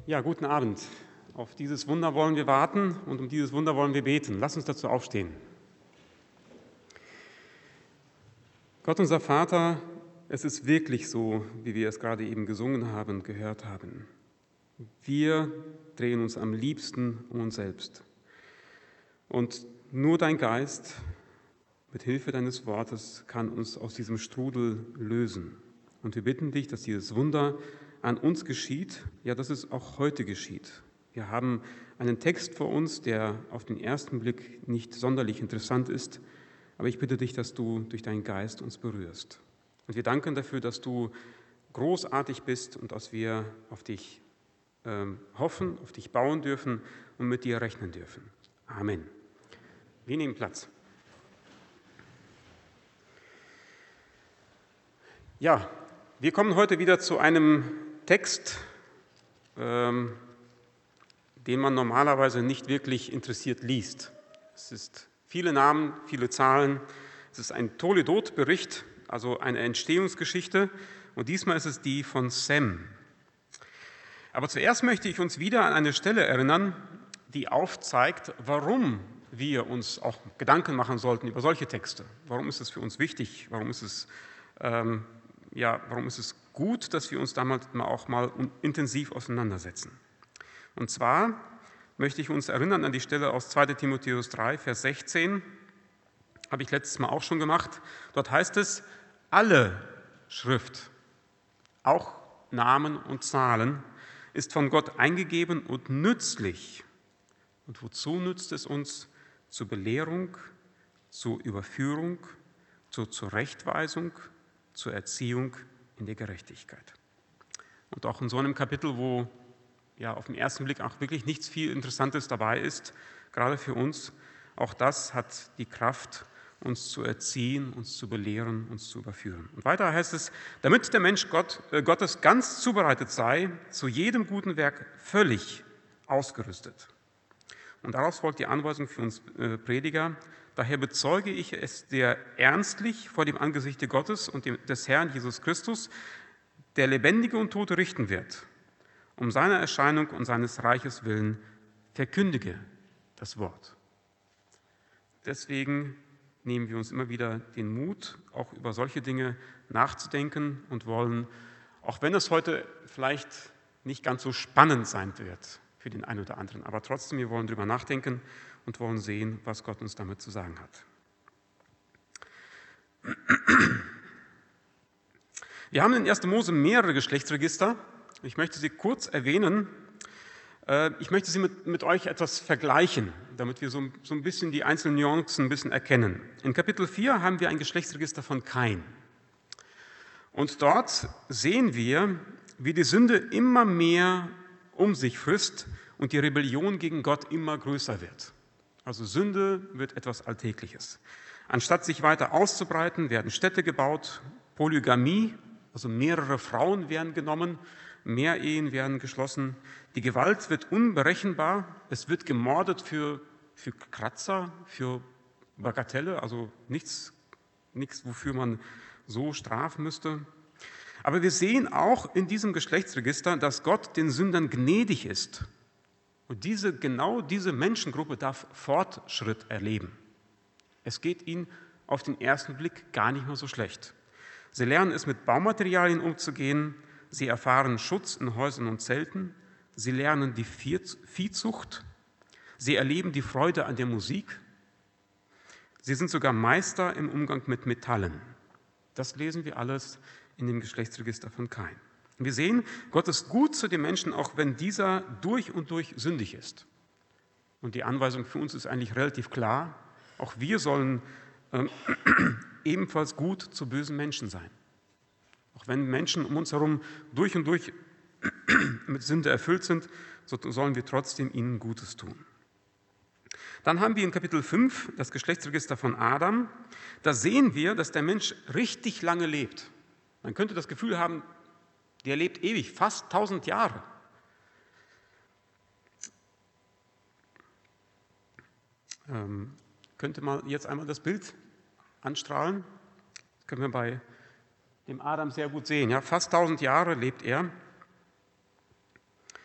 Ja, guten Abend. Auf dieses Wunder wollen wir warten und um dieses Wunder wollen wir beten. Lass uns dazu aufstehen. Gott, unser Vater, es ist wirklich so, wie wir es gerade eben gesungen haben und gehört haben. Wir drehen uns am liebsten um uns selbst. Und nur dein Geist mit Hilfe deines Wortes kann uns aus diesem Strudel lösen. Und wir bitten dich, dass dieses Wunder an uns geschieht, ja, dass es auch heute geschieht. Wir haben einen Text vor uns, der auf den ersten Blick nicht sonderlich interessant ist, aber ich bitte dich, dass du durch deinen Geist uns berührst. Und wir danken dafür, dass du großartig bist und dass wir auf dich hoffen, auf dich bauen dürfen und mit dir rechnen dürfen. Amen. Wir nehmen Platz. Ja, wir kommen heute wieder zu einem Text, den man normalerweise nicht wirklich interessiert liest. Es ist viele Namen, viele Zahlen. Es ist ein Toledot-Bericht, also eine Entstehungsgeschichte. Und diesmal ist es die von Sem. Aber zuerst möchte ich uns wieder an eine Stelle erinnern, die aufzeigt, warum wir uns auch Gedanken machen sollten über solche Texte. Warum ist es für uns wichtig? Warum ist es gut, dass wir uns damit auch mal intensiv auseinandersetzen? Und zwar möchte ich uns erinnern an die Stelle aus 2. Timotheus 3, Vers 16, habe ich letztes Mal auch schon gemacht. Dort heißt es, alle Schrift, auch Namen und Zahlen, ist von Gott eingegeben und nützlich. Und wozu nützt es uns? Zur Belehrung, zur Überführung, zur Zurechtweisung, zur Erziehung in der Gerechtigkeit. Und auch in so einem Kapitel, wo ja auf den ersten Blick auch wirklich nichts viel Interessantes dabei ist, gerade für uns, auch das hat die Kraft, uns zu erziehen, uns zu belehren, uns zu überführen. Und weiter heißt es, damit der Mensch Gottes ganz zubereitet sei, zu jedem guten Werk völlig ausgerüstet. Und daraus folgt die Anweisung für uns Prediger, daher bezeuge ich es dir ernstlich vor dem Angesichte Gottes und des Herrn Jesus Christus, der Lebendige und Tote richten wird. Um seiner Erscheinung und seines Reiches willen verkündige das Wort. Deswegen nehmen wir uns immer wieder den Mut, auch über solche Dinge nachzudenken und wollen, auch wenn es heute vielleicht nicht ganz so spannend sein wird für den einen oder anderen, aber trotzdem, wir wollen darüber nachdenken und wollen sehen, was Gott uns damit zu sagen hat. Wir haben in 1. Mose mehrere Geschlechtsregister. Ich möchte sie kurz erwähnen. Ich möchte sie mit euch etwas vergleichen, damit wir so ein bisschen die einzelnen Nuancen ein bisschen erkennen. In Kapitel 4 haben wir ein Geschlechtsregister von Kain. Und dort sehen wir, wie die Sünde immer mehr um sich frisst und die Rebellion gegen Gott immer größer wird. Also Sünde wird etwas Alltägliches. Anstatt sich weiter auszubreiten, werden Städte gebaut, Polygamie, also mehrere Frauen werden genommen, Mehrehen werden geschlossen, die Gewalt wird unberechenbar, es wird gemordet für Kratzer, für Bagatelle, also nichts, wofür man so strafen müsste. Aber wir sehen auch in diesem Geschlechtsregister, dass Gott den Sündern gnädig ist. Und genau diese Menschengruppe darf Fortschritt erleben. Es geht ihnen auf den ersten Blick gar nicht mehr so schlecht. Sie lernen es, mit Baumaterialien umzugehen, sie erfahren Schutz in Häusern und Zelten, sie lernen die Viehzucht, sie erleben die Freude an der Musik, sie sind sogar Meister im Umgang mit Metallen. Das lesen wir alles in dem Geschlechtsregister von Kain. Wir sehen, Gott ist gut zu den Menschen, auch wenn dieser durch und durch sündig ist. Und die Anweisung für uns ist eigentlich relativ klar. Auch wir sollen ebenfalls gut zu bösen Menschen sein. Auch wenn Menschen um uns herum durch und durch mit Sünde erfüllt sind, so sollen wir trotzdem ihnen Gutes tun. Dann haben wir in Kapitel 5 das Geschlechtsregister von Adam. Da sehen wir, dass der Mensch richtig lange lebt. Man könnte das Gefühl haben, der lebt ewig, fast 1000 Jahre. Könnte man jetzt einmal das Bild anstrahlen? Das können wir bei dem Adam sehr gut sehen. Ja, fast 1000 Jahre lebt er.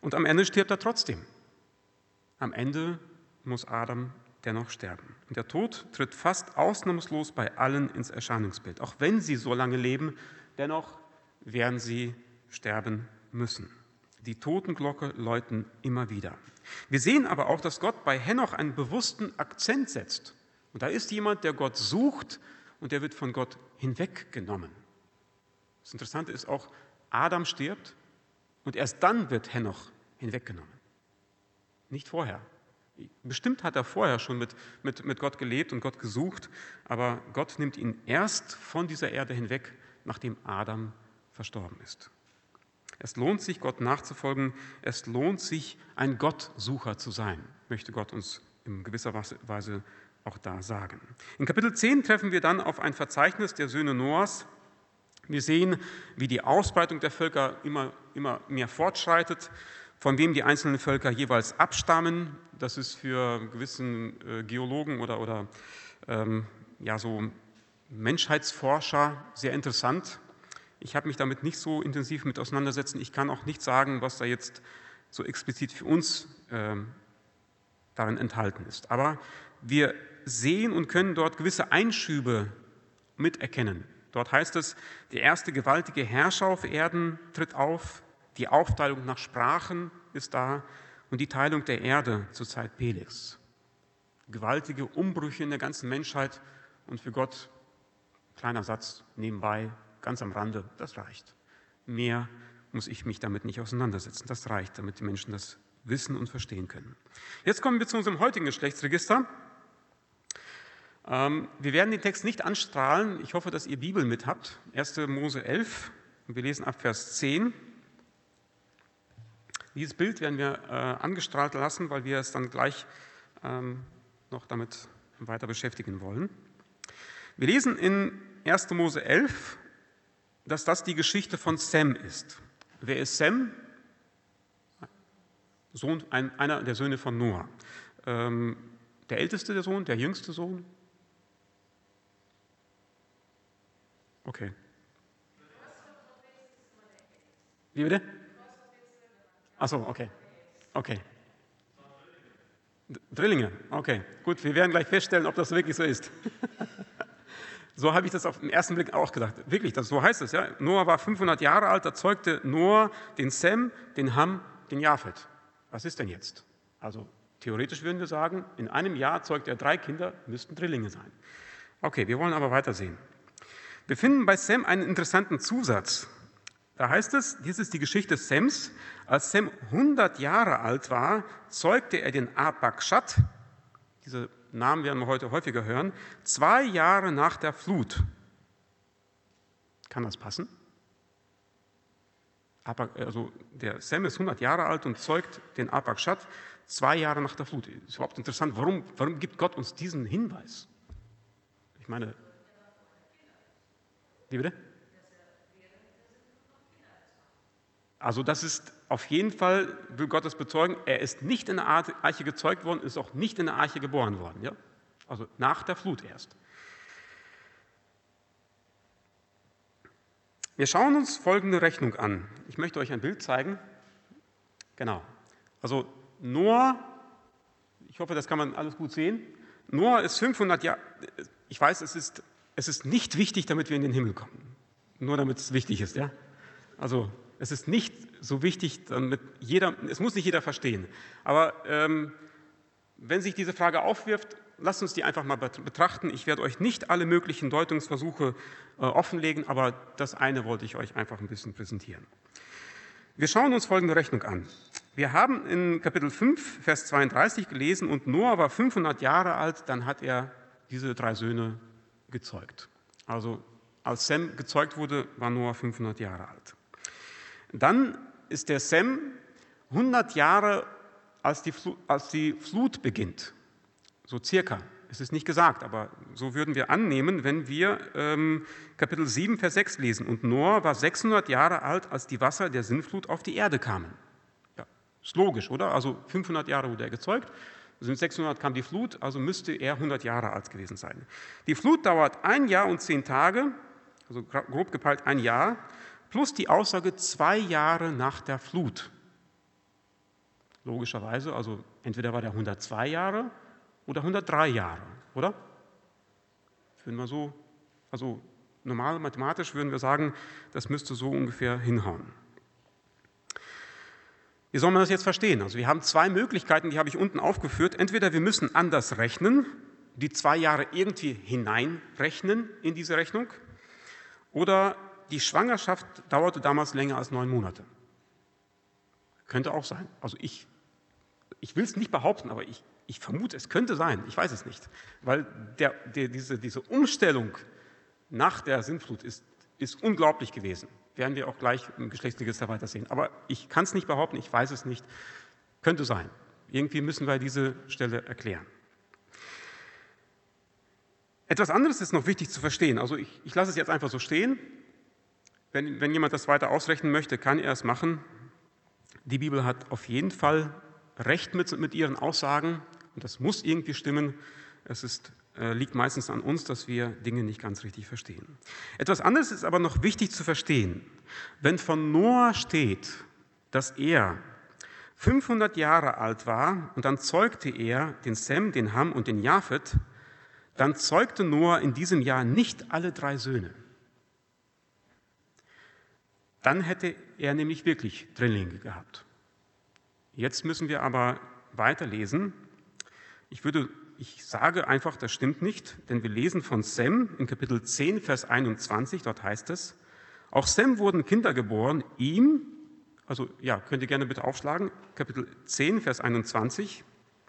Und am Ende stirbt er trotzdem. Am Ende muss Adam dennoch sterben. Und der Tod tritt fast ausnahmslos bei allen ins Erscheinungsbild. Auch wenn sie so lange leben, dennoch werden sie sterben müssen. Die Totenglocke läuten immer wieder. Wir sehen aber auch, dass Gott bei Henoch einen bewussten Akzent setzt. Und da ist jemand, der Gott sucht und der wird von Gott hinweggenommen. Das Interessante ist auch, Adam stirbt und erst dann wird Henoch hinweggenommen. Nicht vorher. Bestimmt hat er vorher schon mit Gott gelebt und Gott gesucht, aber Gott nimmt ihn erst von dieser Erde hinweg, nachdem Adam verstorben ist. Es lohnt sich, Gott nachzufolgen. Es lohnt sich, ein Gottsucher zu sein, möchte Gott uns in gewisser Weise auch da sagen. In Kapitel 10 treffen wir dann auf ein Verzeichnis der Söhne Noahs. Wir sehen, wie die Ausbreitung der Völker immer mehr fortschreitet, von wem die einzelnen Völker jeweils abstammen. Das ist für gewissen Geologen oder so Menschheitsforscher sehr interessant. Ich habe mich damit nicht so intensiv mit auseinandersetzen. Ich kann auch nicht sagen, was da jetzt so explizit für uns darin enthalten ist. Aber wir sehen und können dort gewisse Einschübe miterkennen. Dort heißt es, die erste gewaltige Herrscher auf Erden tritt auf, die Aufteilung nach Sprachen ist da und die Teilung der Erde zur Zeit Pelegs. Gewaltige Umbrüche in der ganzen Menschheit und für Gott, kleiner Satz nebenbei, ganz am Rande, das reicht. Mehr muss ich mich damit nicht auseinandersetzen. Das reicht, damit die Menschen das wissen und verstehen können. Jetzt kommen wir zu unserem heutigen Geschlechtsregister. Wir werden den Text nicht anstrahlen. Ich hoffe, dass ihr Bibel mit habt. 1. Mose 11, und wir lesen ab Vers 10. Dieses Bild werden wir angestrahlt lassen, weil wir es dann gleich noch damit weiter beschäftigen wollen. Wir lesen in 1. Mose 11, dass das die Geschichte von Sem ist. Wer ist Sem? Einer der Söhne von Noah. Der älteste der Sohn, der jüngste Sohn? Okay. Wie bitte? Achso, okay. Okay. Drillinge, okay. Gut, wir werden gleich feststellen, ob das wirklich so ist. So habe ich das auf den ersten Blick auch gedacht. Wirklich, so heißt es. Ja. Noah war 500 Jahre alt, da zeugte Noah den Sem, den Ham, den Japhet. Was ist denn jetzt? Also theoretisch würden wir sagen, in einem Jahr zeugt er 3 Kinder, müssten Drillinge sein. Okay, wir wollen aber weitersehen. Wir finden bei Sem einen interessanten Zusatz. Da heißt es, dies ist die Geschichte Sems. Als Sem 100 Jahre alt war, zeugte er den Arpachshad, diese Namen werden wir heute häufiger hören, 2 Jahre nach der Flut. Kann das passen? Also der Sem ist 100 Jahre alt und zeugt den Arpachshad 2 Jahre nach der Flut. Ist überhaupt interessant, warum gibt Gott uns diesen Hinweis? Ich meine, wie bitte? Also das ist auf jeden Fall, will Gott das bezeugen, er ist nicht in der Arche gezeugt worden, ist auch nicht in der Arche geboren worden. Ja? Also nach der Flut erst. Wir schauen uns folgende Rechnung an. Ich möchte euch ein Bild zeigen. Genau. Also Noah, ich hoffe, das kann man alles gut sehen. Noah ist 500 Jahre, ich weiß, es ist nicht wichtig, damit wir in den Himmel kommen. Nur damit es wichtig ist, ja. Also es ist nicht so wichtig, damit es muss nicht jeder verstehen. Aber wenn sich diese Frage aufwirft, lasst uns die einfach mal betrachten. Ich werde euch nicht alle möglichen Deutungsversuche offenlegen, aber das eine wollte ich euch einfach ein bisschen präsentieren. Wir schauen uns folgende Rechnung an. Wir haben in Kapitel 5, Vers 32 gelesen, und Noah war 500 Jahre alt, dann hat er diese 3 Söhne gezeugt. Also als Sem gezeugt wurde, war Noah 500 Jahre alt. Dann ist der Sem 100 Jahre, als die Flut beginnt. So circa. Es ist nicht gesagt, aber so würden wir annehmen, wenn wir Kapitel 7, Vers 6 lesen. Und Noah war 600 Jahre alt, als die Wasser der Sintflut auf die Erde kamen. Ja, ist logisch, oder? Also 500 Jahre wurde er gezeugt, sind 600 kam die Flut, also müsste er 100 Jahre alt gewesen sein. Die Flut dauert 1 Jahr und 10 Tage, also grob gepeilt 1 Jahr, plus die Aussage 2 Jahre nach der Flut. Logischerweise, also entweder war der 102 Jahre oder 103 Jahre, oder? Würden wir so, also normal mathematisch würden wir sagen, das müsste so ungefähr hinhauen. Wie soll man das jetzt verstehen? Also wir haben zwei Möglichkeiten, die habe ich unten aufgeführt. Entweder wir müssen anders rechnen, die 2 Jahre irgendwie hineinrechnen in diese Rechnung, oder die Schwangerschaft dauerte damals länger als 9 Monate. Könnte auch sein. Also ich will es nicht behaupten, aber ich vermute, es könnte sein. Ich weiß es nicht. Weil diese Umstellung nach der Sintflut ist unglaublich gewesen. Werden wir auch gleich im Geschlechtsregister weiter sehen. Aber ich kann es nicht behaupten, ich weiß es nicht. Könnte sein. Irgendwie müssen wir diese Stelle erklären. Etwas anderes ist noch wichtig zu verstehen. Also ich lasse es jetzt einfach so stehen. Wenn jemand das weiter ausrechnen möchte, kann er es machen. Die Bibel hat auf jeden Fall recht mit ihren Aussagen und das muss irgendwie stimmen. Liegt meistens an uns, dass wir Dinge nicht ganz richtig verstehen. Etwas anderes ist aber noch wichtig zu verstehen. Wenn von Noah steht, dass er 500 Jahre alt war und dann zeugte er den Sem, den Ham und den Japhet, dann zeugte Noah in diesem Jahr nicht alle 3 Söhne. Dann hätte er nämlich wirklich Drillinge gehabt. Jetzt müssen wir aber weiterlesen. Ich sage einfach, das stimmt nicht, denn wir lesen von Sem in Kapitel 10, Vers 21, dort heißt es, auch Sem wurden Kinder geboren, ihm, also ja, könnt ihr gerne bitte aufschlagen, Kapitel 10, Vers 21,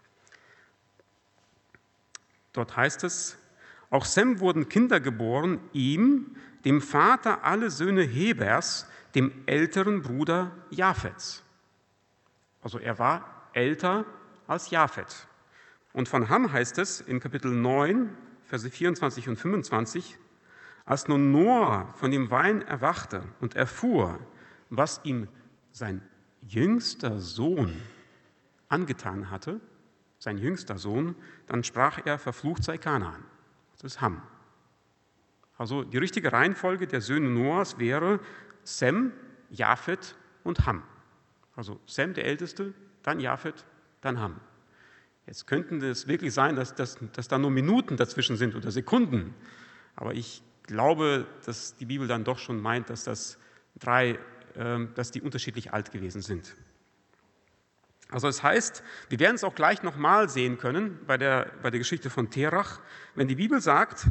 dort heißt es, auch Sem wurden Kinder geboren, ihm, dem Vater alle Söhne Hebers, dem älteren Bruder Japhets. Also er war älter als Japhet. Und von Ham heißt es in Kapitel 9, Verse 24 und 25, als nun Noah von dem Wein erwachte und erfuhr, was ihm sein jüngster Sohn angetan hatte, sein jüngster Sohn, dann sprach er, verflucht sei Kanaan. Das ist Ham. Also die richtige Reihenfolge der Söhne Noahs wäre Sem, Japhet und Ham. Also Sem der Älteste, dann Japhet, dann Ham. Jetzt könnten es wirklich sein, dass da nur Minuten dazwischen sind oder Sekunden. Aber ich glaube, dass die Bibel dann doch schon meint, dass die unterschiedlich alt gewesen sind. Also es heißt, wir werden es auch gleich nochmal sehen können bei der Geschichte von Terach, wenn die Bibel sagt,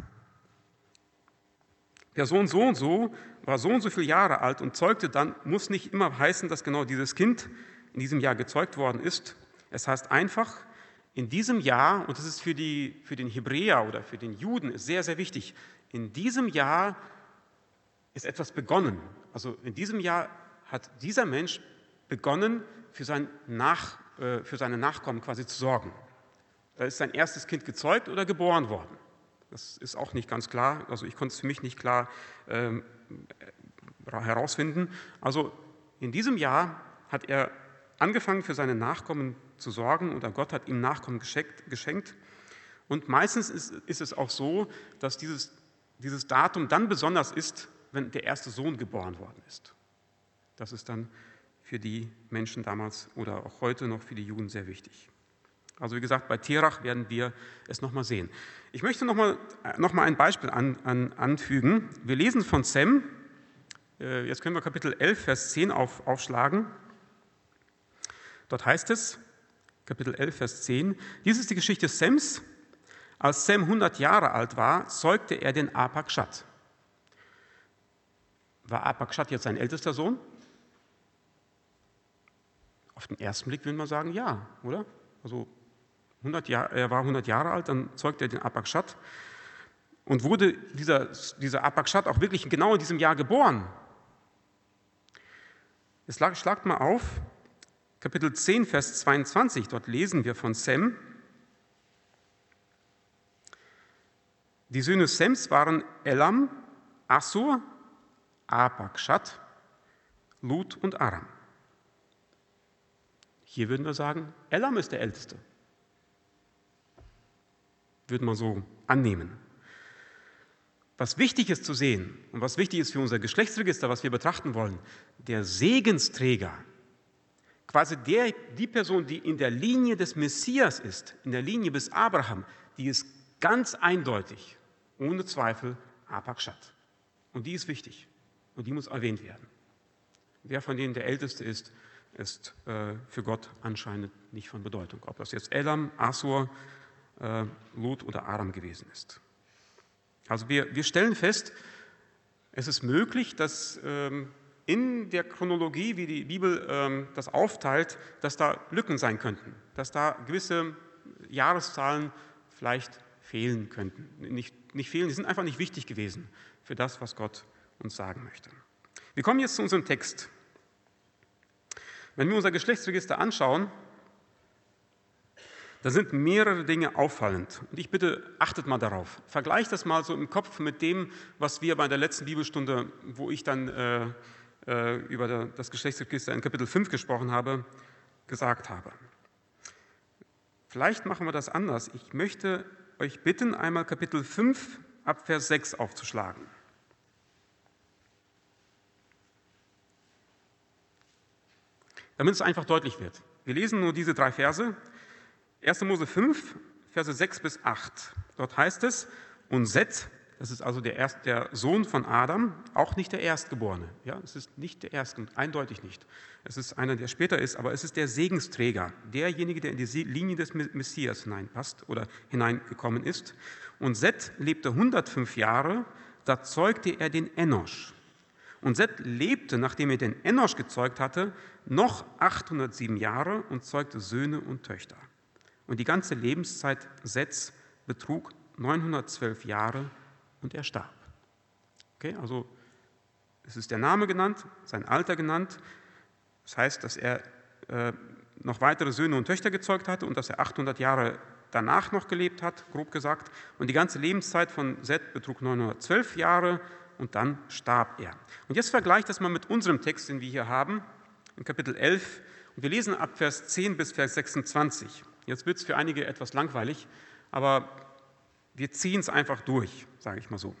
der Sohn so und so war so und so viele Jahre alt und zeugte dann, muss nicht immer heißen, dass genau dieses Kind in diesem Jahr gezeugt worden ist. Es heißt einfach, in diesem Jahr, und das ist für den Hebräer oder für den Juden ist sehr, sehr wichtig, in diesem Jahr ist etwas begonnen. Also in diesem Jahr hat dieser Mensch begonnen, für seine Nachkommen quasi zu sorgen. Da ist sein erstes Kind gezeugt oder geboren worden. Das ist auch nicht ganz klar, also ich konnte es für mich nicht klar herausfinden. Also in diesem Jahr hat er angefangen, für seine Nachkommen zu sorgen oder Gott hat ihm Nachkommen geschenkt. Und meistens ist es auch so, dass dieses Datum dann besonders ist, wenn der erste Sohn geboren worden ist. Das ist dann für die Menschen damals oder auch heute noch für die Juden sehr wichtig. Also wie gesagt, bei Terach werden wir es nochmal sehen. Ich möchte noch mal ein Beispiel anfügen. Wir lesen von Sem, jetzt können wir Kapitel 11, Vers 10 aufschlagen. Dort heißt es, Kapitel 11, Vers 10, dies ist die Geschichte Sems. Als Sem 100 Jahre alt war, zeugte er den Arpachshad. War Arpachshad jetzt sein ältester Sohn? Auf den ersten Blick würde man sagen, ja, oder? Also er war 100 Jahre alt, dann zeugte er den Arpachshad und wurde dieser Arpachshad auch wirklich genau in diesem Jahr geboren. Jetzt schlagt mal auf, Kapitel 10, Vers 22, dort lesen wir von Sem. Die Söhne Sems waren Elam, Assur, Arpachshad, Lud und Aram. Hier würden wir sagen, Elam ist der Älteste. Würde man so annehmen. Was wichtig ist zu sehen und was wichtig ist für unser Geschlechtsregister, was wir betrachten wollen, der Segensträger, quasi die Person, die in der Linie des Messias ist, in der Linie bis Abraham, die ist ganz eindeutig, ohne Zweifel, Arpachshad. Und die ist wichtig und die muss erwähnt werden. Wer von denen der Älteste ist für Gott anscheinend nicht von Bedeutung. Ob das jetzt Elam, Assur, Lot oder Aram gewesen ist. Also wir stellen fest, es ist möglich, dass in der Chronologie, wie die Bibel das aufteilt, dass da Lücken sein könnten, dass da gewisse Jahreszahlen vielleicht fehlen könnten. Nicht fehlen, die sind einfach nicht wichtig gewesen für das, was Gott uns sagen möchte. Wir kommen jetzt zu unserem Text. Wenn wir unser Geschlechtsregister anschauen, da sind mehrere Dinge auffallend. Und ich bitte, achtet mal darauf. Vergleicht das mal so im Kopf mit dem, was wir bei der letzten Bibelstunde, wo ich dann über das Geschlechtsregister in Kapitel 5 gesprochen habe, gesagt habe. Vielleicht machen wir das anders. Ich möchte euch bitten, einmal Kapitel 5 ab Vers 6 aufzuschlagen. Damit es einfach deutlich wird. Wir lesen nur diese 3 Verse. 1. Mose 5, Verse 6 bis 8. Dort heißt es, und Seth, das ist also der Sohn von Adam, auch nicht der Erstgeborene. Ja, es ist nicht der Erste, eindeutig nicht. Es ist einer, der später ist, aber es ist der Segensträger, derjenige, der in die Linie des Messias hineinpasst oder hineingekommen ist. Und Seth lebte 105 Jahre, da zeugte er den Enosch. Und Seth lebte, nachdem er den Enosch gezeugt hatte, noch 807 Jahre und zeugte Söhne und Töchter. Und die ganze Lebenszeit Seths betrug 912 Jahre und er starb. Okay, also es ist der Name genannt, sein Alter genannt. Das heißt, dass er noch weitere Söhne und Töchter gezeugt hatte und dass er 800 Jahre danach noch gelebt hat, grob gesagt. Und die ganze Lebenszeit von Seth betrug 912 Jahre und dann starb er. Und jetzt vergleicht das mal mit unserem Text, den wir hier haben, in Kapitel 11. Und wir lesen ab Vers 10 bis Vers 26. Jetzt wird es für einige etwas langweilig, aber wir ziehen es einfach durch, sage ich mal so.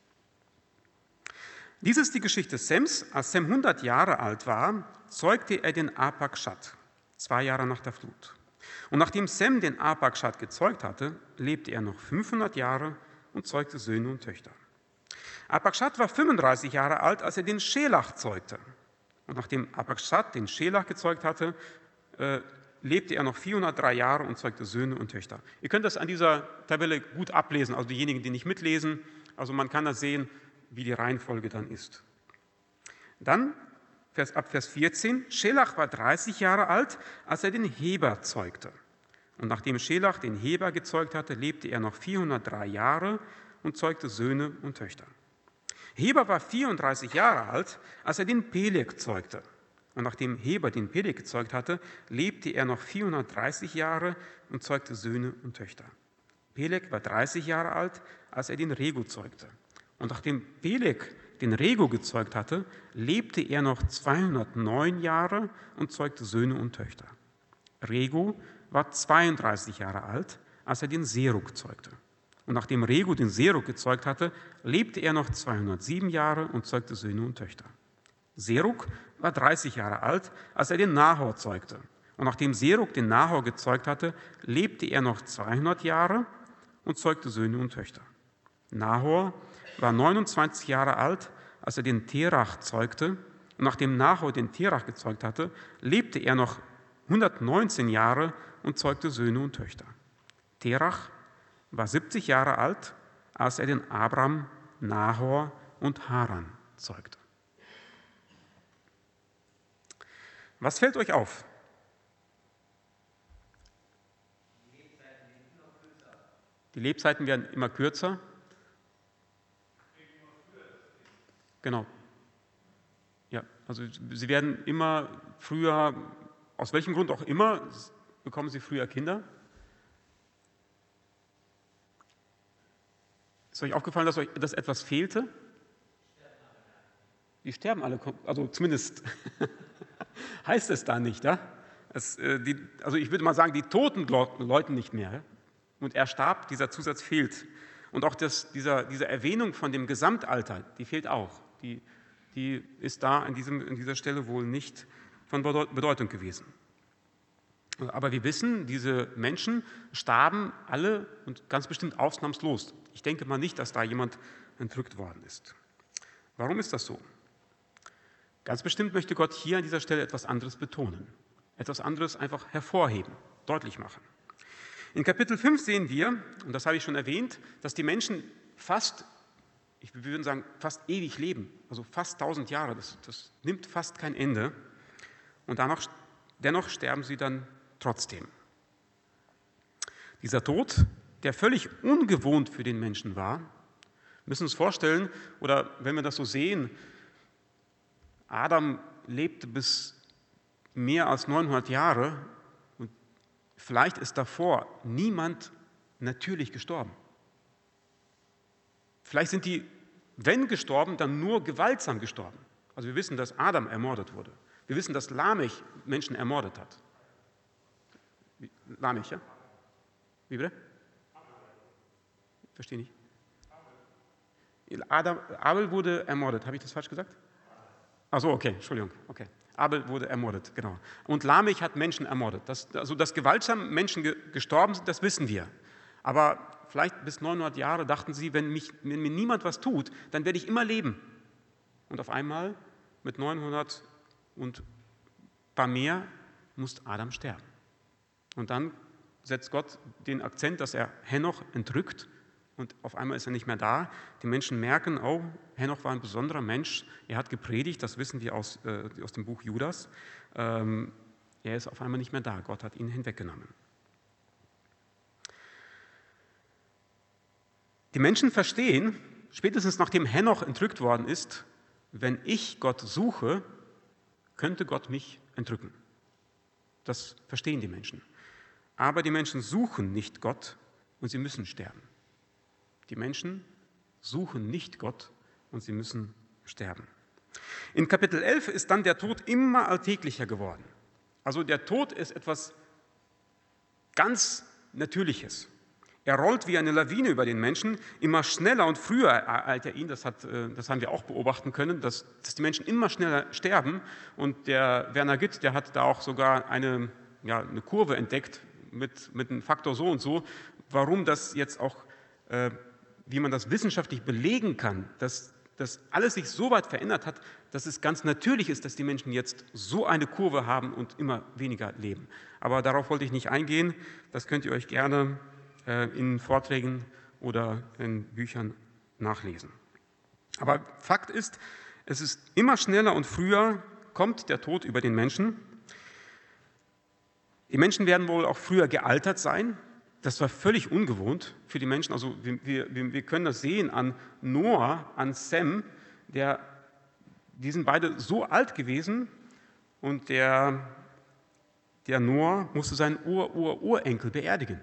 Dies ist die Geschichte Sems. Als Sem 100 Jahre alt war, zeugte er den Arpachshad, 2 Jahre nach der Flut. Und nachdem Sem den Arpachshad gezeugt hatte, lebte er noch 500 Jahre und zeugte Söhne und Töchter. Arpachshad war 35 Jahre alt, als er den Schelach zeugte. Und nachdem Arpachshad den Schelach gezeugt hatte, lebte er noch 403 Jahre und zeugte Söhne und Töchter. Ihr könnt das an dieser Tabelle gut ablesen, also diejenigen, die nicht mitlesen. Also man kann das sehen, wie die Reihenfolge dann ist. Dann ab Vers 14, Schelach war 30 Jahre alt, als er den Heber zeugte. Und nachdem Schelach den Heber gezeugt hatte, lebte er noch 403 Jahre und zeugte Söhne und Töchter. Heber war 34 Jahre alt, als er den Peleg zeugte. Und nachdem Heber den Peleg gezeugt hatte, lebte er noch 430 Jahre und zeugte Söhne und Töchter. Peleg war 30 Jahre alt, als er den Regu zeugte. Und nachdem Peleg den Regu gezeugt hatte, lebte er noch 209 Jahre und zeugte Söhne und Töchter. Regu war 32 Jahre alt, als er den Serug zeugte. Und nachdem Regu den Serug gezeugt hatte, lebte er noch 207 Jahre und zeugte Söhne und Töchter. Serug war 30 Jahre alt, als er den Nahor zeugte. Und nachdem Serug den Nahor gezeugt hatte, lebte er noch 200 Jahre und zeugte Söhne und Töchter. Nahor war 29 Jahre alt, als er den Terach zeugte. Und nachdem Nahor den Terach gezeugt hatte, lebte er noch 119 Jahre und zeugte Söhne und Töchter. Terach war 70 Jahre alt, als er den Abram, Nahor und Haran zeugte. Was fällt euch auf? Die Lebzeiten werden immer kürzer. Genau. Ja, also sie werden immer früher, aus welchem Grund auch immer, bekommen sie früher Kinder. Ist euch aufgefallen, dass euch das etwas fehlte? Die sterben alle, also zumindest heißt es da nicht. Ja? Also ich würde mal sagen, die Toten läuten nicht mehr. Ja? Und er starb, dieser Zusatz fehlt. Und auch diese Erwähnung von dem Gesamtalter, die fehlt auch. Die ist da an dieser Stelle wohl nicht von Bedeutung gewesen. Aber wir wissen, diese Menschen starben alle und ganz bestimmt ausnahmslos. Ich denke mal nicht, dass da jemand entrückt worden ist. Warum ist das so? Ganz bestimmt möchte Gott hier an dieser Stelle etwas anderes betonen, etwas anderes einfach hervorheben, deutlich machen. In Kapitel 5 sehen wir, und das habe ich schon erwähnt, dass die Menschen wir würden sagen, fast ewig leben, also fast 1000 Jahre, das nimmt fast kein Ende. Und dennoch sterben sie dann trotzdem. Dieser Tod, der völlig ungewohnt für den Menschen war, müssen uns vorstellen, oder wenn wir das so sehen, Adam lebte bis mehr als 900 Jahre und vielleicht ist davor niemand natürlich gestorben. Vielleicht sind die, wenn gestorben, dann nur gewaltsam gestorben. Also wir wissen, dass Adam ermordet wurde. Wir wissen, dass Lamech Menschen ermordet hat. Lamech, ja? Wie bitte? Verstehe nicht. Abel wurde ermordet. Habe ich das falsch gesagt? Ach so, okay, Entschuldigung. Okay. Abel wurde ermordet, genau. Und Lamech hat Menschen ermordet. Dass gewaltsam Menschen gestorben sind, das wissen wir. Aber vielleicht bis 900 Jahre dachten sie, wenn mir niemand was tut, dann werde ich immer leben. Und auf einmal mit 900 und ein paar mehr muss Adam sterben. Und dann setzt Gott den Akzent, dass er Henoch entrückt und auf einmal ist er nicht mehr da. Die Menschen merken, oh, Henoch war ein besonderer Mensch, er hat gepredigt, das wissen wir aus dem Buch Judas. Er ist auf einmal nicht mehr da, Gott hat ihn hinweggenommen. Die Menschen verstehen, spätestens nachdem Henoch entrückt worden ist, wenn ich Gott suche, könnte Gott mich entrücken. Das verstehen die Menschen. Aber die Menschen suchen nicht Gott und sie müssen sterben. Die Menschen suchen nicht Gott und sie müssen sterben. In Kapitel 11 ist dann der Tod immer alltäglicher geworden. Also der Tod ist etwas ganz Natürliches. Er rollt wie eine Lawine über den Menschen, immer schneller und früher ereilt er ihn. Das haben wir auch beobachten können, dass die Menschen immer schneller sterben. Und der Werner Gitt, der hat da auch sogar eine Kurve entdeckt mit einem Faktor so und so, warum das jetzt auch, wie man das wissenschaftlich belegen kann, dass das alles sich so weit verändert hat, dass es ganz natürlich ist, dass die Menschen jetzt so eine Kurve haben und immer weniger leben. Aber darauf wollte ich nicht eingehen. Das könnt ihr euch gerne in Vorträgen oder in Büchern nachlesen. Aber Fakt ist, es ist immer schneller und früher kommt der Tod über den Menschen. Die Menschen werden wohl auch früher gealtert sein. Das war völlig ungewohnt für die Menschen. Also wir können das sehen an Noah, an Sem. Die sind beide so alt gewesen und der Noah musste seinen Urenkel beerdigen.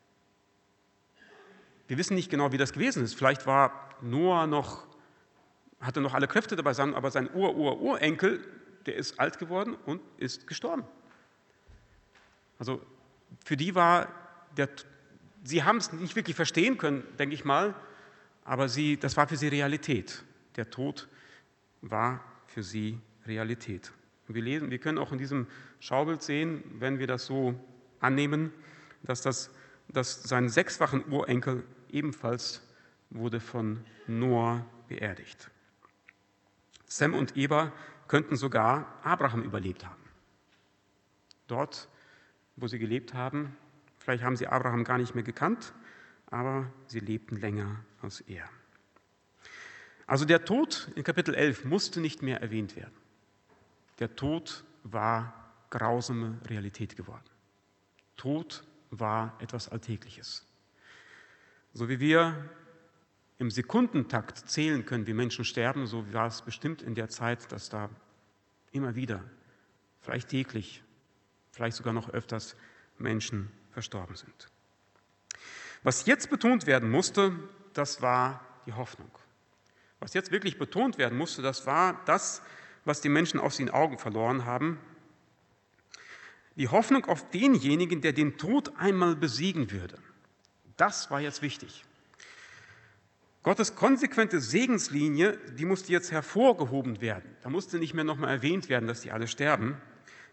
Wir wissen nicht genau, wie das gewesen ist. Vielleicht war Noah hatte noch alle Kräfte dabei, aber sein Urenkel, der ist alt geworden und ist gestorben. Also für die sie haben es nicht wirklich verstehen können, denke ich mal, aber das war für sie Realität. Der Tod war für sie Realität. Und wir können auch in diesem Schaubild sehen, wenn wir das so annehmen, dass sein 6-fachen Urenkel ebenfalls wurde von Noah beerdigt. Sem und Eber könnten sogar Abraham überlebt haben. Dort, wo sie gelebt haben, vielleicht haben sie Abraham gar nicht mehr gekannt, aber sie lebten länger als er. Also der Tod in Kapitel 11 musste nicht mehr erwähnt werden. Der Tod war grausame Realität geworden. Tod war etwas Alltägliches. So wie wir im Sekundentakt zählen können, wie Menschen sterben, so war es bestimmt in der Zeit, dass da immer wieder, vielleicht täglich, vielleicht sogar noch öfters Menschen verstorben sind. Was jetzt betont werden musste, das war die Hoffnung. Was jetzt wirklich betont werden musste, das war das, was die Menschen aus den Augen verloren haben. Die Hoffnung auf denjenigen, der den Tod einmal besiegen würde. Das war jetzt wichtig. Gottes konsequente Segenslinie, die musste jetzt hervorgehoben werden. Da musste nicht mehr nochmal erwähnt werden, dass die alle sterben.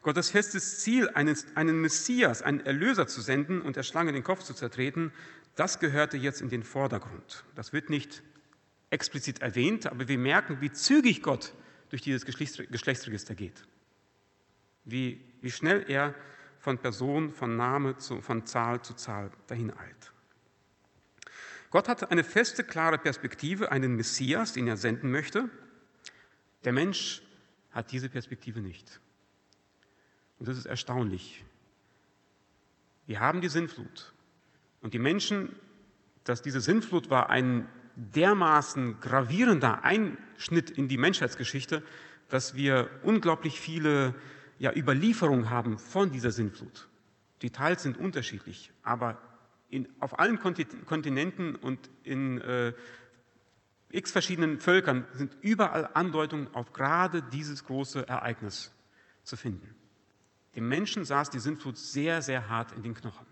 Gottes festes Ziel, einen Messias, einen Erlöser zu senden und der Schlange den Kopf zu zertreten, das gehörte jetzt in den Vordergrund. Das wird nicht explizit erwähnt, aber wir merken, wie zügig Gott durch dieses Geschlechtsregister geht. Wie schnell er von Person, von Name, von Zahl zu Zahl dahin eilt. Gott hat eine feste, klare Perspektive, einen Messias, den er senden möchte. Der Mensch hat diese Perspektive nicht. Und das ist erstaunlich. Wir haben die Sintflut. Und die Menschen, dass diese Sintflut war ein dermaßen gravierender Einschnitt in die Menschheitsgeschichte, dass wir unglaublich viele Überlieferungen haben von dieser Sintflut. Details sind unterschiedlich, aber auf allen Kontinenten und in x verschiedenen Völkern sind überall Andeutungen auf gerade dieses große Ereignis zu finden. Dem Menschen saß die Sintflut sehr, sehr hart in den Knochen.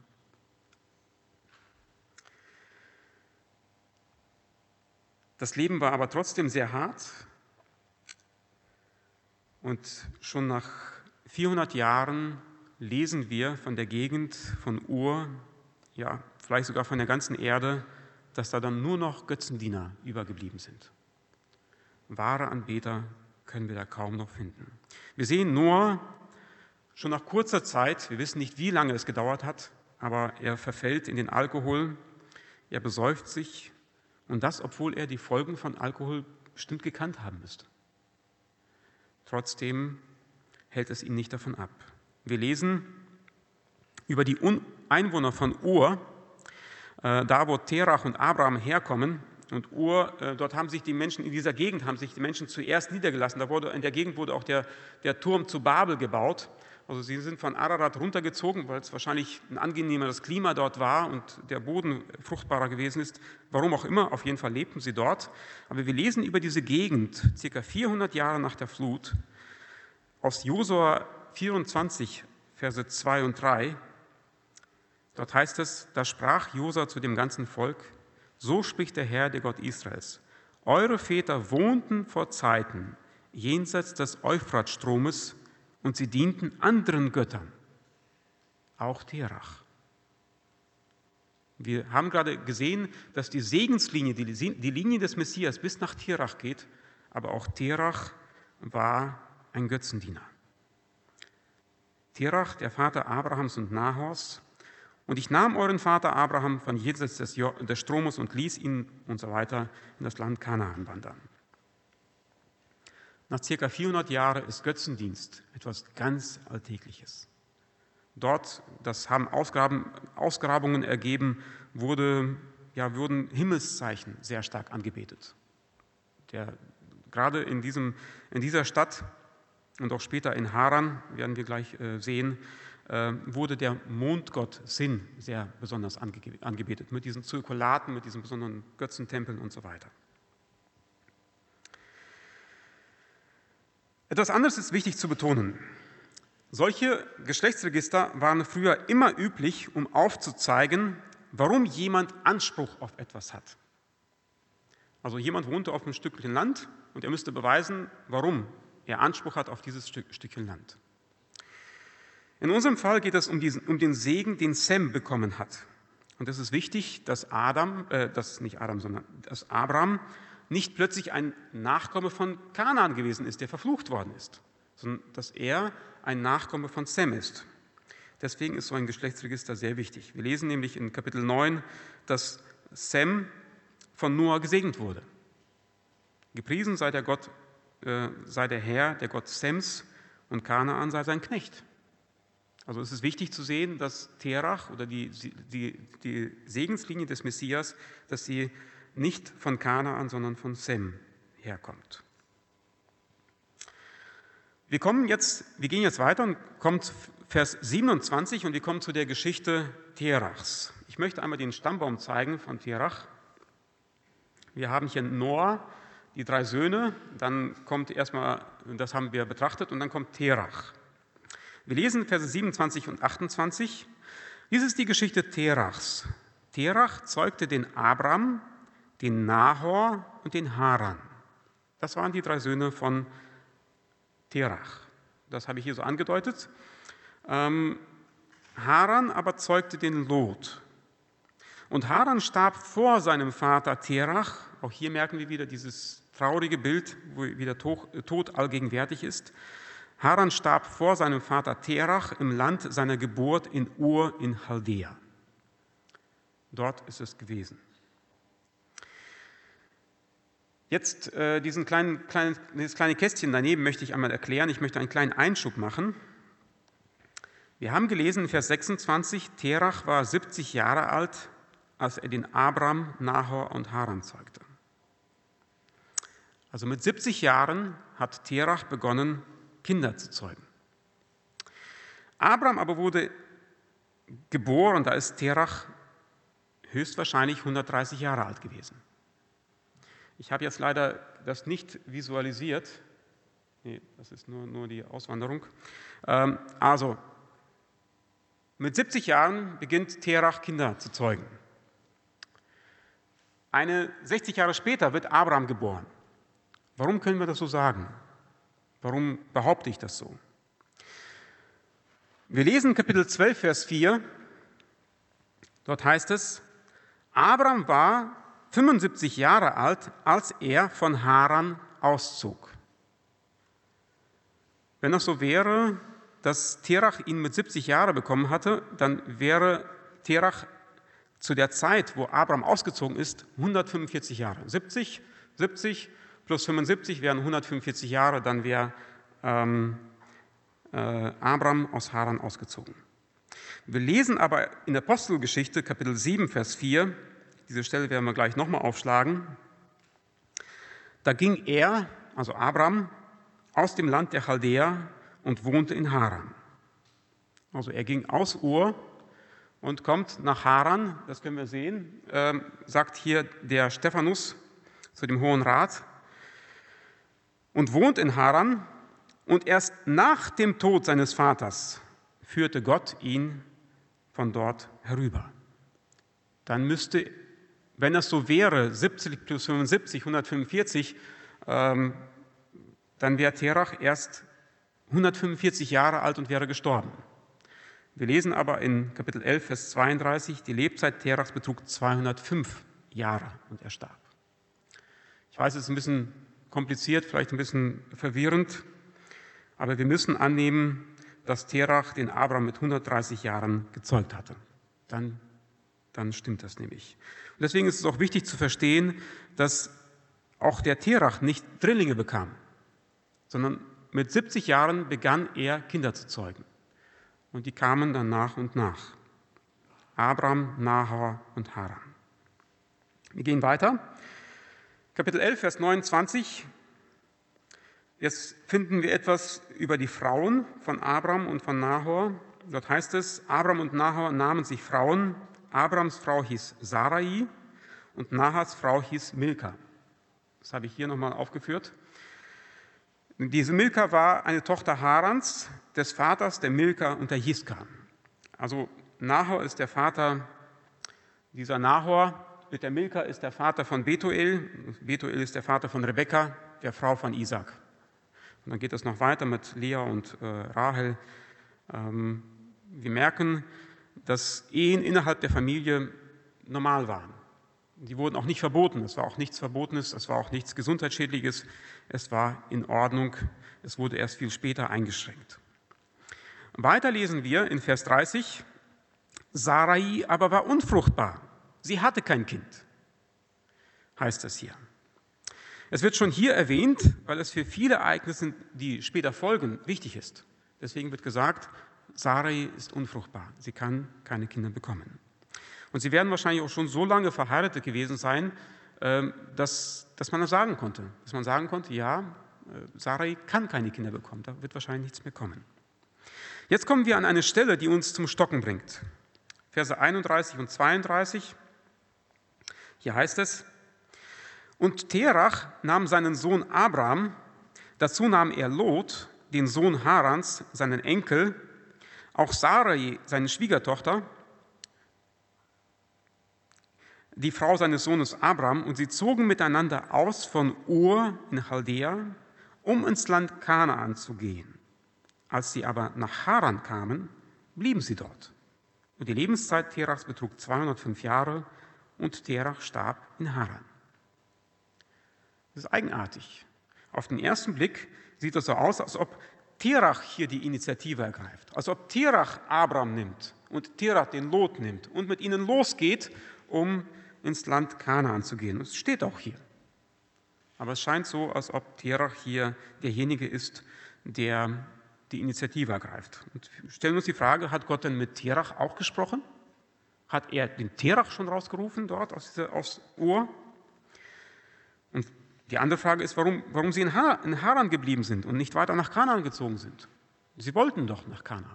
Das Leben war aber trotzdem sehr hart und schon nach 400 Jahren lesen wir von der Gegend von Ur, ja, vielleicht sogar von der ganzen Erde, dass da dann nur noch Götzendiener übergeblieben sind. Wahre Anbeter können wir da kaum noch finden. Wir sehen Noah schon nach kurzer Zeit, wir wissen nicht, wie lange es gedauert hat, aber er verfällt in den Alkohol, er besäuft sich und das, obwohl er die Folgen von Alkohol bestimmt gekannt haben müsste. Trotzdem hält es ihn nicht davon ab. Wir lesen über die Einwohner von Ur, da wo Terach und Abraham herkommen. Und Ur, dort haben sich die Menschen, in dieser Gegend haben sich die Menschen zuerst niedergelassen. In der Gegend wurde auch der Turm zu Babel gebaut. Also sie sind von Ararat runtergezogen, weil es wahrscheinlich ein angenehmeres Klima dort war und der Boden fruchtbarer gewesen ist. Warum auch immer, auf jeden Fall lebten sie dort. Aber wir lesen über diese Gegend, ca. 400 Jahre nach der Flut, aus Josua 24, Verse 2 und 3. Dort heißt es, da sprach Josua zu dem ganzen Volk, so spricht der Herr, der Gott Israels. Eure Väter wohnten vor Zeiten jenseits des Euphratstromes und sie dienten anderen Göttern, auch Terach. Wir haben gerade gesehen, dass die Segenslinie, die Linie des Messias bis nach Terach geht, aber auch Terach war ein Götzendiener. Terach, der Vater Abrahams und Nahors. Und ich nahm euren Vater Abraham von jenseits des Stromes und ließ ihn und so weiter in das Land Kanaan wandern. Nach ca. 400 Jahren ist Götzendienst etwas ganz Alltägliches. Dort, das haben Ausgrabungen ergeben, wurden Himmelszeichen sehr stark angebetet. Gerade in dieser Stadt und auch später in Haran, werden wir gleich sehen, wurde der Mondgott Sin sehr besonders angebetet, mit diesen Zirkulaten, mit diesen besonderen Götzentempeln und so weiter. Etwas anderes ist wichtig zu betonen. Solche Geschlechtsregister waren früher immer üblich, um aufzuzeigen, warum jemand Anspruch auf etwas hat. Also jemand wohnte auf einem Stückchen Land und er müsste beweisen, warum er Anspruch hat auf dieses Stückchen Land. In unserem Fall geht es um den Segen, den Sem bekommen hat. Und es ist wichtig, dass Abraham nicht plötzlich ein Nachkomme von Kanaan gewesen ist, der verflucht worden ist, sondern dass er ein Nachkomme von Sem ist. Deswegen ist so ein Geschlechtsregister sehr wichtig. Wir lesen nämlich in Kapitel 9, dass Sem von Noah gesegnet wurde. Gepriesen sei der Herr, der Gott Sems, und Kanaan sei sein Knecht. Also es ist wichtig zu sehen, dass Terach oder die Segenslinie des Messias, dass sie nicht von Kanaan, sondern von Sem herkommt. Wir gehen jetzt weiter und kommen zu Vers 27 und wir kommen zu der Geschichte Terachs. Ich möchte einmal den Stammbaum zeigen von Terach. Wir haben hier Noah, die 3 Söhne, dann kommt erstmal, das haben wir betrachtet, und dann kommt Terach. Wir lesen Verse 27 und 28. Dies ist die Geschichte Terachs. Terach zeugte den Abram, den Nahor und den Haran. Das waren die 3 Söhne von Terach. Das habe ich hier so angedeutet. Haran aber zeugte den Lot. Und Haran starb vor seinem Vater Terach. Auch hier merken wir wieder dieses traurige Bild, wo wieder Tod allgegenwärtig ist. Haran starb vor seinem Vater Terach im Land seiner Geburt in Ur in Chaldea. Dort ist es gewesen. Jetzt dieses kleine Kästchen daneben möchte ich einmal erklären. Ich möchte einen kleinen Einschub machen. Wir haben gelesen in Vers 26, Terach war 70 Jahre alt, als er den Abram, Nahor und Haran zeugte. Also mit 70 Jahren hat Terach begonnen, Kinder zu zeugen. Abram aber wurde geboren, da ist Terach höchstwahrscheinlich 130 Jahre alt gewesen. Ich habe jetzt leider das nicht visualisiert. Nee, das ist nur die Auswanderung. Also, mit 70 Jahren beginnt Terach Kinder zu zeugen. 60 Jahre später wird Abram geboren. Warum können wir das so sagen? Warum behaupte ich das so? Wir lesen Kapitel 12, Vers 4. Dort heißt es, Abram war 75 Jahre alt, als er von Haran auszog. Wenn das so wäre, dass Terach ihn mit 70 Jahren bekommen hatte, dann wäre Terach zu der Zeit, wo Abram ausgezogen ist, 145 Jahre. 70 plus 75 wären 145 Jahre, dann wäre Abram aus Haran ausgezogen. Wir lesen aber in der Apostelgeschichte, Kapitel 7, Vers 4, diese Stelle werden wir gleich nochmal aufschlagen, da ging er, also Abram, aus dem Land der Chaldäer und wohnte in Haran. Also er ging aus Ur und kommt nach Haran, das können wir sehen, sagt hier der Stephanus zu dem Hohen Rat, und wohnt in Haran, und erst nach dem Tod seines Vaters führte Gott ihn von dort herüber. Dann müsste, wenn das so wäre, 70 plus 75, 145, dann wäre Terach erst 145 Jahre alt und wäre gestorben. Wir lesen aber in Kapitel 11, Vers 32, die Lebzeit Terachs betrug 205 Jahre und er starb. Ich weiß, es ist ein bisschen kompliziert, vielleicht ein bisschen verwirrend, aber wir müssen annehmen, dass Terach den Abram mit 130 Jahren gezeugt hatte. Dann stimmt das nämlich. Und deswegen ist es auch wichtig zu verstehen, dass auch der Terach nicht Drillinge bekam, sondern mit 70 Jahren begann er, Kinder zu zeugen. Und die kamen dann nach und nach. Abram, Nahor und Haran. Wir gehen weiter. Kapitel 11, Vers 29. Jetzt finden wir etwas über die Frauen von Abram und von Nahor. Dort heißt es, Abram und Nahor nahmen sich Frauen. Abrams Frau hieß Sarai und Nahors Frau hieß Milka. Das habe ich hier nochmal aufgeführt. Diese Milka war eine Tochter Harans, des Vaters der Milka und der Jiska. Also Nahor ist der Vater dieser Nahor, mit der Milka ist der Vater von Betuel. Betuel ist der Vater von Rebekka, der Frau von Isaac. Und dann geht es noch weiter mit Lea und Rahel. Wir merken, dass Ehen innerhalb der Familie normal waren. Die wurden auch nicht verboten. Es war auch nichts Verbotenes, es war auch nichts Gesundheitsschädliches. Es war in Ordnung. Es wurde erst viel später eingeschränkt. Weiter lesen wir in Vers 30, Sarai aber war unfruchtbar. Sie hatte kein Kind, heißt es hier. Es wird schon hier erwähnt, weil es für viele Ereignisse, die später folgen, wichtig ist. Deswegen wird gesagt, Sarai ist unfruchtbar. Sie kann keine Kinder bekommen. Und sie werden wahrscheinlich auch schon so lange verheiratet gewesen sein, dass man das sagen konnte. Dass man sagen konnte, ja, Sarai kann keine Kinder bekommen. Da wird wahrscheinlich nichts mehr kommen. Jetzt kommen wir an eine Stelle, die uns zum Stocken bringt. Verse 31 und 32. Hier heißt es, und Terach nahm seinen Sohn Abram, dazu nahm er Lot, den Sohn Harans, seinen Enkel, auch Sarai, seine Schwiegertochter, die Frau seines Sohnes Abram, und sie zogen miteinander aus von Ur in Chaldea, um ins Land Kanaan zu gehen. Als sie aber nach Haran kamen, blieben sie dort. Und die Lebenszeit Terachs betrug 205 Jahre und Terach starb in Haran. Das ist eigenartig. Auf den ersten Blick sieht es so aus, als ob Terach hier die Initiative ergreift. Als ob Terach Abram nimmt und Terach den Lot nimmt und mit ihnen losgeht, um ins Land Kanaan zu gehen. Es steht auch hier. Aber es scheint so, als ob Terach hier derjenige ist, der die Initiative ergreift. Und wir stellen uns die Frage, hat Gott denn mit Terach auch gesprochen? Hat er den Terach schon rausgerufen dort aus Ur? Und die andere Frage ist, warum sie in Haran geblieben sind und nicht weiter nach Kanaan gezogen sind. Sie wollten doch nach Kanaan.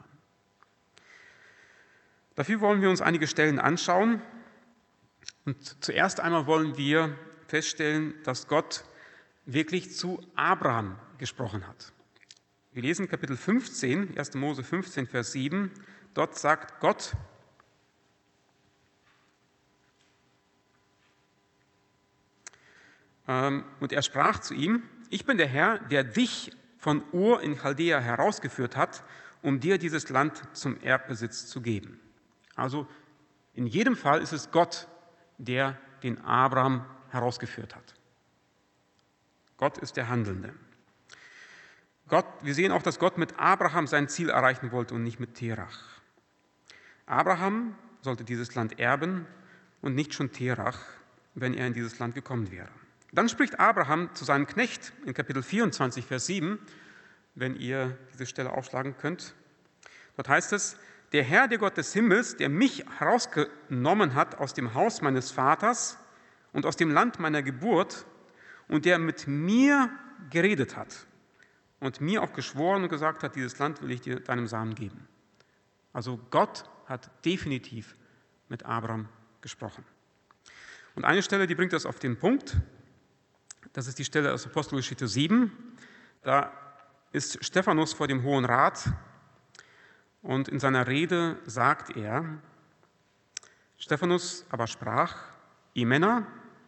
Dafür wollen wir uns einige Stellen anschauen. Und zuerst einmal wollen wir feststellen, dass Gott wirklich zu Abraham gesprochen hat. Wir lesen Kapitel 15, 1. Mose 15, Vers 7. Dort sagt Gott: Und er sprach zu ihm: Ich bin der Herr, der dich von Ur in Chaldea herausgeführt hat, um dir dieses Land zum Erbbesitz zu geben. Also in jedem Fall ist es Gott, der den Abraham herausgeführt hat. Gott ist der Handelnde. Wir sehen auch, dass Gott mit Abraham sein Ziel erreichen wollte und nicht mit Terach. Abraham sollte dieses Land erben und nicht schon Terach, wenn er in dieses Land gekommen wäre. Dann spricht Abraham zu seinem Knecht in Kapitel 24, Vers 7, wenn ihr diese Stelle aufschlagen könnt. Dort heißt es: Der Herr, der Gott des Himmels, der mich herausgenommen hat aus dem Haus meines Vaters und aus dem Land meiner Geburt und der mit mir geredet hat und mir auch geschworen und gesagt hat, dieses Land will ich dir, deinem Samen geben. Also Gott hat definitiv mit Abraham gesprochen. Und eine Stelle, die bringt das auf den Punkt. Das ist die Stelle aus Apostelgeschichte 7. Da ist Stephanus vor dem Hohen Rat und in seiner Rede sagt er: Stephanus aber sprach: Ihr Männer,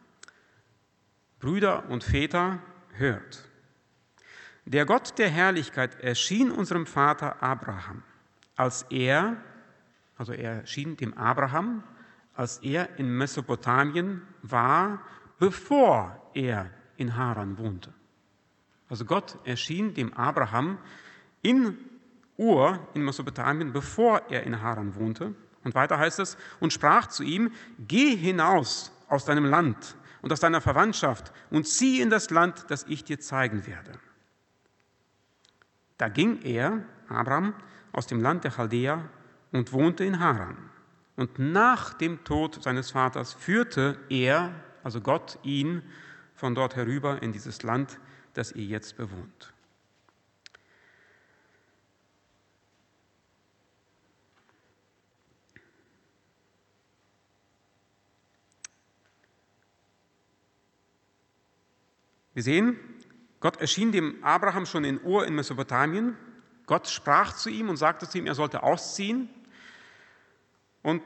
Brüder und Väter, hört. Der Gott der Herrlichkeit erschien unserem Vater Abraham, als er erschien dem Abraham, als er in Mesopotamien war, bevor er in Haran wohnte. Also Gott erschien dem Abraham in Ur in Mesopotamien, bevor er in Haran wohnte. Und weiter heißt es: Und sprach zu ihm: Geh hinaus aus deinem Land und aus deiner Verwandtschaft und zieh in das Land, das ich dir zeigen werde. Da ging er, Abraham, aus dem Land der Chaldäer und wohnte in Haran. Und nach dem Tod seines Vaters führte er, also Gott, ihn von dort herüber in dieses Land, das ihr jetzt bewohnt. Wir sehen, Gott erschien dem Abraham schon in Ur in Mesopotamien. Gott sprach zu ihm und sagte zu ihm, er sollte ausziehen. Und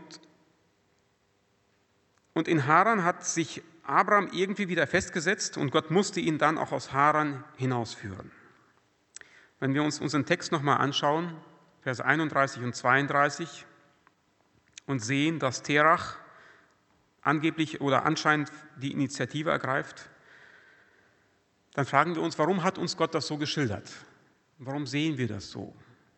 in Haran hat sich Abraham irgendwie wieder festgesetzt und Gott musste ihn dann auch aus Haran hinausführen. Wenn wir uns unseren Text nochmal anschauen, Verse 31 und 32, und sehen, dass Terach angeblich oder anscheinend die Initiative ergreift, dann fragen wir uns, warum hat uns Gott das so geschildert? Warum sehen wir das so?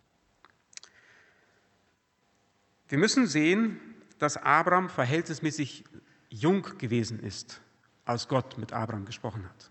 Wir müssen sehen, dass Abraham verhältnismäßig jung gewesen ist, als Gott mit Abraham gesprochen hat.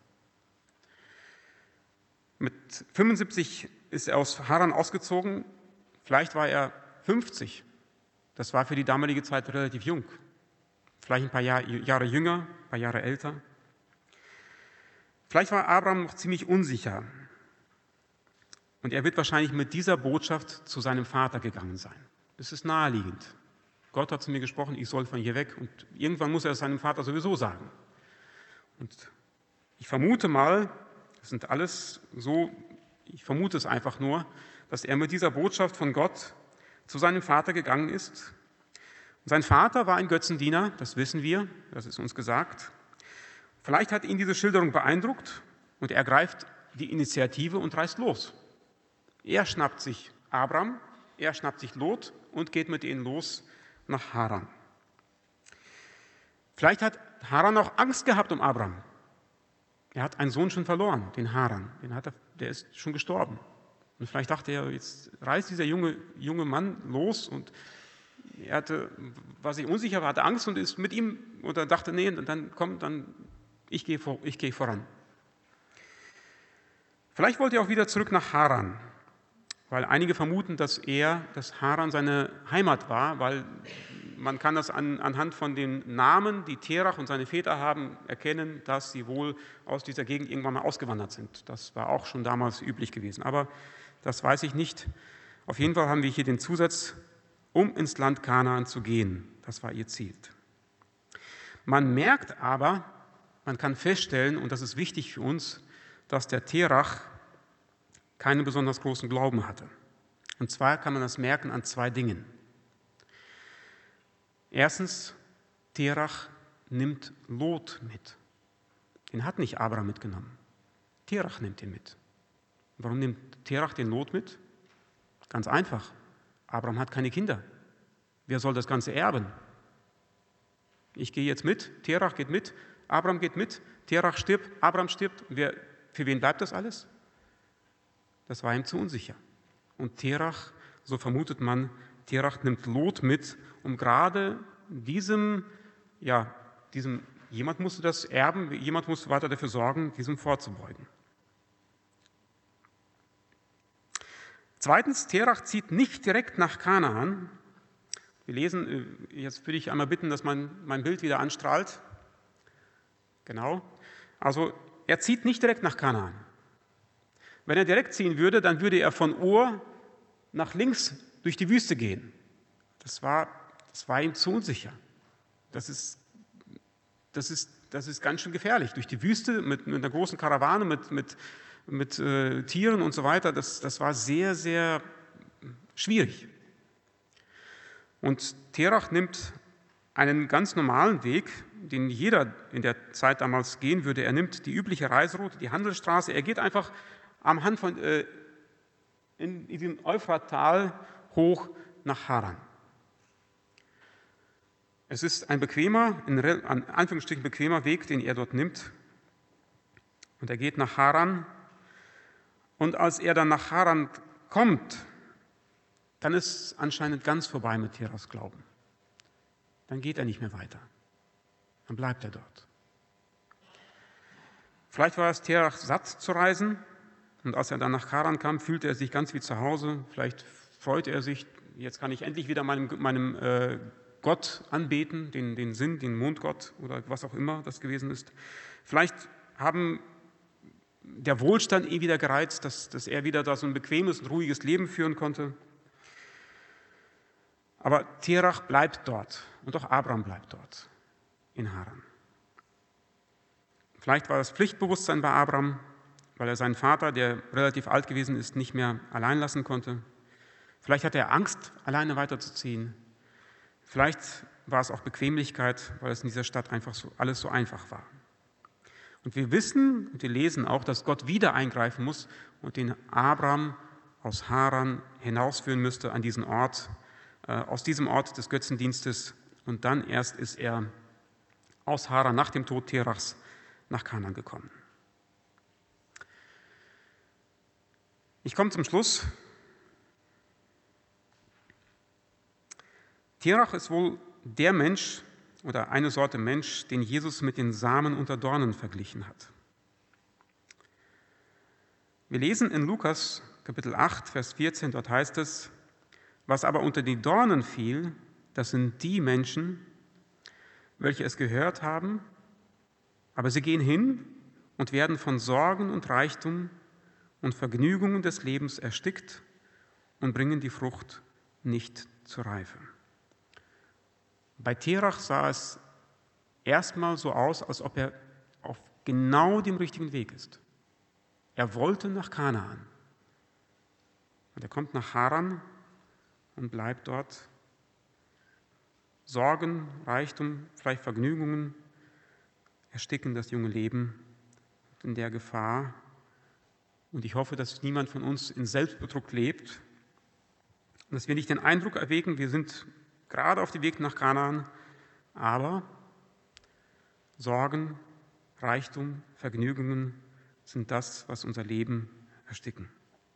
Mit 75 ist er aus Haran ausgezogen, vielleicht war er 50. Das war für die damalige Zeit relativ jung. Vielleicht ein paar Jahre jünger, ein paar Jahre älter. Vielleicht war Abraham noch ziemlich unsicher. Und er wird wahrscheinlich mit dieser Botschaft zu seinem Vater gegangen sein. Das ist naheliegend. Gott hat zu mir gesprochen, ich soll von hier weg. Und irgendwann muss er es seinem Vater sowieso sagen. Und ich vermute mal, das sind alles so, ich vermute es einfach nur, dass er mit dieser Botschaft von Gott zu seinem Vater gegangen ist. Und sein Vater war ein Götzendiener, das wissen wir, das ist uns gesagt. Vielleicht hat ihn diese Schilderung beeindruckt und er ergreift die Initiative und reist los. Er schnappt sich Abram, er schnappt sich Lot und geht mit ihnen los nach Haran. Vielleicht hat Haran auch Angst gehabt um Abram. Er hat einen Sohn schon verloren, den Haran. Der ist schon gestorben. Und vielleicht dachte er, jetzt reist dieser junge Mann los und war sich unsicher, hatte Angst und ist mit ihm oder dachte, nee, ich gehe voran. Vielleicht wollte er auch wieder zurück nach Haran, weil einige vermuten, dass Haran seine Heimat war, weil man kann das anhand von den Namen, die Terach und seine Väter haben, erkennen, dass sie wohl aus dieser Gegend irgendwann mal ausgewandert sind. Das war auch schon damals üblich gewesen, aber das weiß ich nicht. Auf jeden Fall haben wir hier den Zusatz, um ins Land Kanaan zu gehen. Das war ihr Ziel. Man merkt aber, man kann feststellen, und das ist wichtig für uns, dass der Terach keinen besonders großen Glauben hatte. Und zwar kann man das merken an zwei Dingen. Erstens, Terach nimmt Lot mit. Den hat nicht Abraham mitgenommen. Terach nimmt ihn mit. Warum nimmt Terach den Lot mit? Ganz einfach. Abraham hat keine Kinder. Wer soll das Ganze erben? Ich gehe jetzt mit, Terach geht mit, Abraham geht mit, Terach stirbt, Abraham stirbt. Für wen bleibt das alles? Das war ihm zu unsicher. Und Terach, so vermutet man, Terach nimmt Lot mit, um gerade jemand musste das erben, jemand musste weiter dafür sorgen, diesem vorzubeugen. Zweitens, Terach zieht nicht direkt nach Kanaan. Wir lesen, jetzt würde ich einmal bitten, dass mein Bild wieder anstrahlt. Genau. Also, er zieht nicht direkt nach Kanaan. Wenn er direkt ziehen würde, dann würde er von Ur nach links durch die Wüste gehen. Das war ihm zu unsicher. Das ist ganz schön gefährlich. Durch die Wüste mit einer großen Karawane, mit Tieren und so weiter, das war sehr, sehr schwierig. Und Terach nimmt einen ganz normalen Weg, den jeder in der Zeit damals gehen würde. Er nimmt die übliche Reiseroute, die Handelsstraße. Er geht einfach in diesem Euphrattal hoch nach Haran. Es ist ein an Anführungsstrichen bequemer Weg, den er dort nimmt. Und er geht nach Haran. Und als er dann nach Haran kommt, dann ist es anscheinend ganz vorbei mit Terachs Glauben. Dann geht er nicht mehr weiter. Dann bleibt er dort. Vielleicht war es Terach satt zu reisen und als er dann nach Haran kam, fühlte er sich ganz wie zu Hause. Vielleicht freute er sich, jetzt kann ich endlich wieder meinem Gott anbeten, den Mondgott oder was auch immer das gewesen ist. Vielleicht haben der Wohlstand ihn wieder gereizt, dass er wieder da so ein bequemes und ruhiges Leben führen konnte. Aber Terach bleibt dort und auch Abraham bleibt dort in Haran. Vielleicht war das Pflichtbewusstsein bei Abraham, weil er seinen Vater, der relativ alt gewesen ist, nicht mehr allein lassen konnte. Vielleicht hatte er Angst, alleine weiterzuziehen. Vielleicht war es auch Bequemlichkeit, weil es in dieser Stadt einfach alles so einfach war. Und wir wissen und wir lesen auch, dass Gott wieder eingreifen muss und den Abraham aus Haran hinausführen müsste an diesen Ort, aus diesem Ort des Götzendienstes. Und dann erst ist er aus Haran nach dem Tod Terachs nach Kanaan gekommen. Ich komme zum Schluss. Terach ist wohl der Mensch oder eine Sorte Mensch, den Jesus mit den Samen unter Dornen verglichen hat. Wir lesen in Lukas Kapitel 8, Vers 14, dort heißt es, was aber unter die Dornen fiel, das sind die Menschen, welche es gehört haben, aber sie gehen hin und werden von Sorgen und Reichtum und Vergnügungen des Lebens erstickt und bringen die Frucht nicht zur Reife. Bei Terach sah es erstmal so aus, als ob er auf genau dem richtigen Weg ist. Er wollte nach Kanaan. Und er kommt nach Haran und bleibt dort. Sorgen, Reichtum, vielleicht Vergnügungen ersticken das junge Leben in der Gefahr, Und ich hoffe, dass niemand von uns in Selbstbetrug lebt und dass wir nicht den Eindruck erwecken, wir sind gerade auf dem Weg nach Kanaan, aber Sorgen, Reichtum, Vergnügungen sind das, was unser Leben ersticken.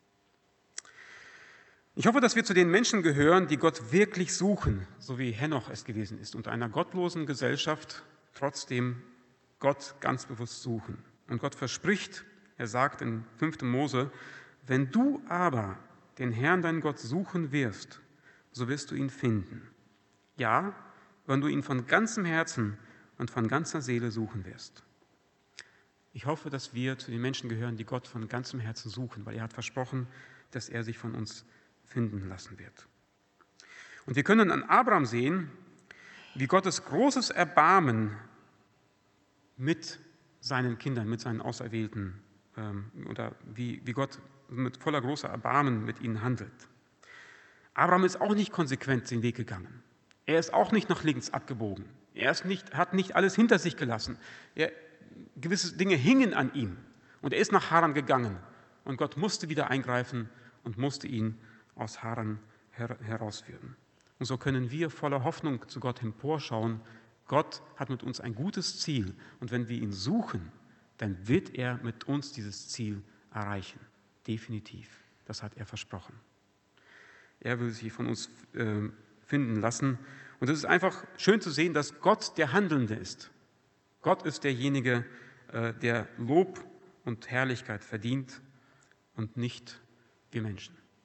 Ich hoffe, dass wir zu den Menschen gehören, die Gott wirklich suchen, so wie Henoch es gewesen ist, unter einer gottlosen Gesellschaft trotzdem Gott ganz bewusst suchen. Und Gott verspricht, er sagt in 5. Mose, wenn du aber den Herrn, deinen Gott, suchen wirst, so wirst du ihn finden. Ja, wenn du ihn von ganzem Herzen und von ganzer Seele suchen wirst. Ich hoffe, dass wir zu den Menschen gehören, die Gott von ganzem Herzen suchen, weil er hat versprochen, dass er sich von uns finden lassen wird. Und wir können an Abraham sehen, wie Gottes großes Erbarmen mit seinen Kindern, mit seinen Auserwählten, oder wie Gott mit voller großer Erbarmen mit ihnen handelt. Abraham ist auch nicht konsequent den Weg gegangen. Er ist auch nicht nach links abgebogen. Hat nicht alles hinter sich gelassen. Gewisse Dinge hingen an ihm. Und er ist nach Haran gegangen. Und Gott musste wieder eingreifen und musste ihn aus Haran herausführen. Und so können wir voller Hoffnung zu Gott emporschauen. Gott hat mit uns ein gutes Ziel. Und wenn wir ihn suchen, dann wird er mit uns dieses Ziel erreichen. Definitiv. Das hat er versprochen. Er will sich von uns finden lassen. Und es ist einfach schön zu sehen, dass Gott der Handelnde ist. Gott ist derjenige, der Lob und Herrlichkeit verdient und nicht wir Menschen.